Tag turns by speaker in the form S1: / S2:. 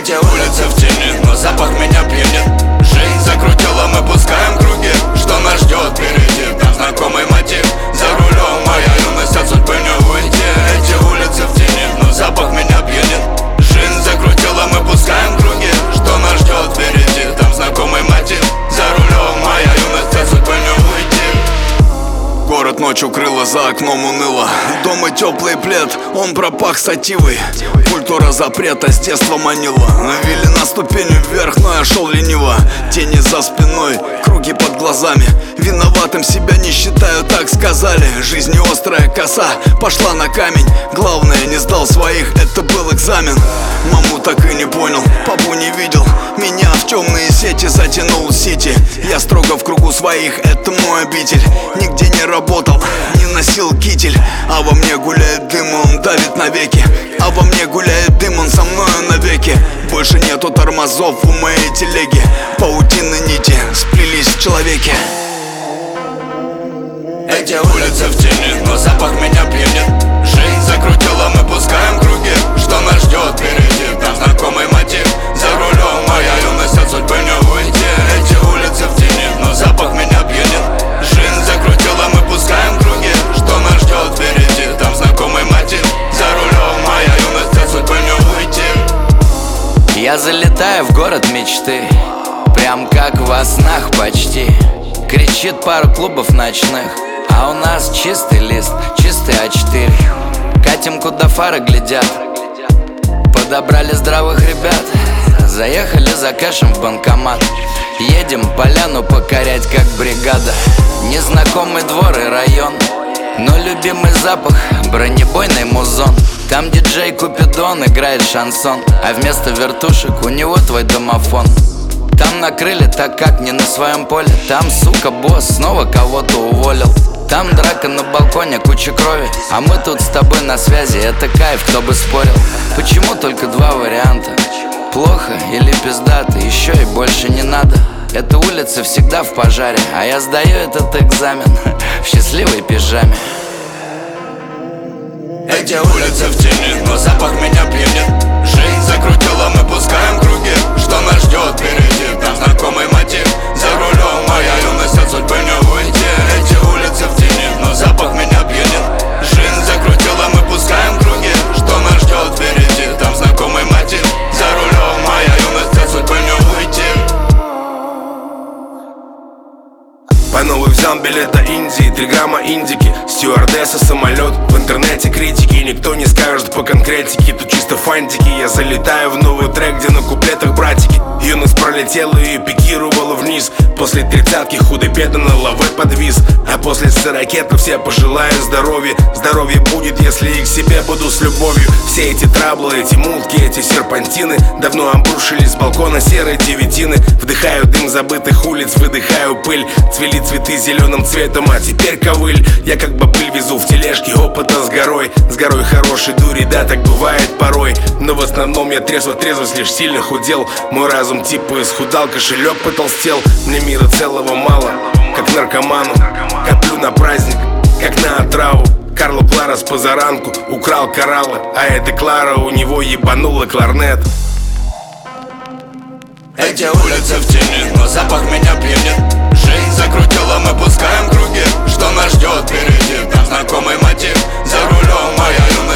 S1: Эти улицы в тени, но запах меня пьянит. Жизнь закрутила, мы пускаем круги. Что нас ждет впереди? Там знакомый мотив. За рулем моя юность, от судьбы не уйти. Эти улицы в тени, но запах меня пьянит. Жизнь закрутила, мы пускаем круги. Что нас ждет впереди? Там знакомый мотив. За рулем моя юность, от судьбы не уйти.
S2: Город ночью крыло, за окном уныло. Дома теплый плед, он пропах сативой. Культура запрета с детства манила. Навели на ступенью вверх, но я шел лениво. Тени за спиной, круги под глазами. Виноватым себя не считаю, так сказали. Жизнь не острая коса, пошла на камень. Главное, не сдал своих, это был экзамен. Маму так и не понял, папу не видел. Меня в темные сети затянул сити. Я строго в кругу своих, это мой обитель. Нигде не работал, не носил китель. А во мне гуляет дым, он давит навеки. А во мне гуляет дым, он со мною навеки. Больше нету тормозов у моей телеги. Паутины нити сплелись в человеке.
S1: Эти улицы в тени, но запах меня пьянит. Жизнь закрутила, мы пускаем круги. Что нас ждет впереди? Там знакомый мотив. За рулем моя юность, от судьбы не уйти. Эти улицы в тени, но запах меня пьянит. Жизнь закрутила, мы пускаем круги. Что нас ждет впереди? Там знакомый мотив. За рулем моя юность, от судьбы не уйти.
S3: Я залетаю в город мечты, прям как во снах почти. Кричит пару клубов ночных, а у нас чистый лист, чистый А4. Катим, куда фары глядят. Подобрали здравых ребят. Заехали за кэшем в банкомат. Едем поляну покорять, как бригада. Незнакомый двор и район, но любимый запах — бронебойный музон. Там диджей Купидон играет шансон, а вместо вертушек у него твой домофон. Там накрыли так, как не на своем поле. Там, сука, босс снова кого-то уволил. Там драка на балконе, куча крови, а мы тут с тобой на связи, это кайф, кто бы спорил. Почему только два варианта? Плохо или пиздато, еще и больше не надо. Эта улица всегда в пожаре, а я сдаю этот экзамен в счастливой пижаме.
S1: Эти улицы в тени, но запах меня пьянит. Жизнь закрутила, мы пускаем круги. Что нас ждет впереди? Там знакомый мотив. За рулем моя юность, от судьбы не уйти. Эти улицы в тени, но запах меня пьянит. Жизнь закрутила, мы пускаем круги. Что нас ждет впереди? Там знакомый мотив. За рулем моя юность, от судьбы не уйти.
S4: По новой взял билет до Индии, 3 грамма индики. Стюардесса, самолет, в интернете критики. Никто не скажет по конкретике, тут чисто фантики. Я залетаю в новый трек, где на куплетах братики. Юность пролетела и пикировала вниз. После 30-ки худой педа на лаве подвис. А после 40-ки все пожелаю здоровья. Здоровье будет, если и к себе буду с любовью. Все эти траблы, эти мутки, эти серпантины давно обрушились с балкона серой девятины. Вдыхаю дым забытых улиц, выдыхаю пыль. Цвели цветы зеленым цветом, а теперь ковыль. Я как бобыль везу в тележке опыта с горой. С горой хорошей дури, да, так бывает порой. Но в основном я трезвость лишь сильно худел. Мой разум типа исхудал, кошелек потолстел. Мне мира целого мало, как наркоману. Коплю на праздник, как на отраву. Карло Кларос позаранку украл кораллы, а эта Клара у него ебанула кларнет.
S1: Эти улицы в тени, но запах меня пьянит. Жизнь закрутила, мы пускаем круги. Что нас ждет впереди? Там знакомый мотив. За рулем моя юность.